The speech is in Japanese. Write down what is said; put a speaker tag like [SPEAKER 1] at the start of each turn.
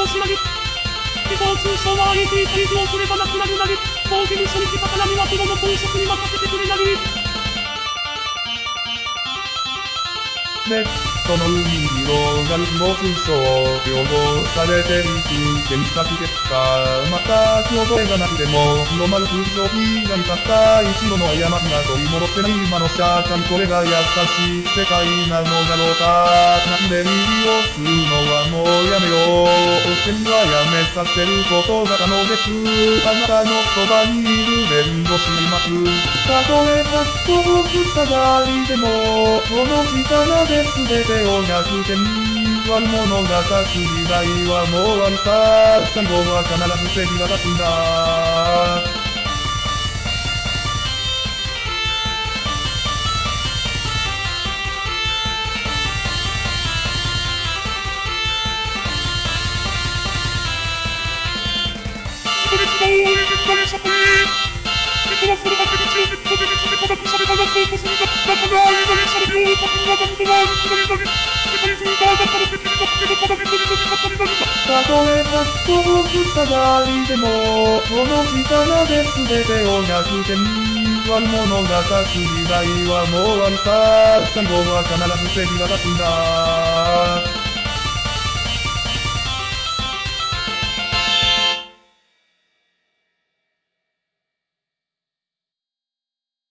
[SPEAKER 1] し投げ。理想通称は IT 会議をすればなくなる投げ。某事務所に来たからにはプロの本職に任せてくれ投げ。
[SPEAKER 2] ネットの海に広がる誹謗中傷、擁護されていく検索結果、全く覚えがなくても広まる風評被害たった一度の過ちが取り戻せない今の社会、これが優しい世界なのだろうか。なんで耳を吸うのはもうやめよう。全部はやめさせることが可能です。あなたのそばにいる弁護士います。たとえちょっと塞がりでも、この力で全てを逆転。悪者が立つ時代はもう終わりさ。最後は必ず正義が立つんだ。
[SPEAKER 1] そこで希望を応援で大社会。人はそのはけ口をネットで見せて叩くされ話そうとするが、仲が合えないしゃべりを書くは何度はあるくらいだね。世界中があなたの敵になってもただ一人の味方になるんだ。
[SPEAKER 2] たとえちょっと塞がりでも、この力で全てを逆転。悪者が立つ時代はもう終わりさ。最後は必ず正義が立つんだ。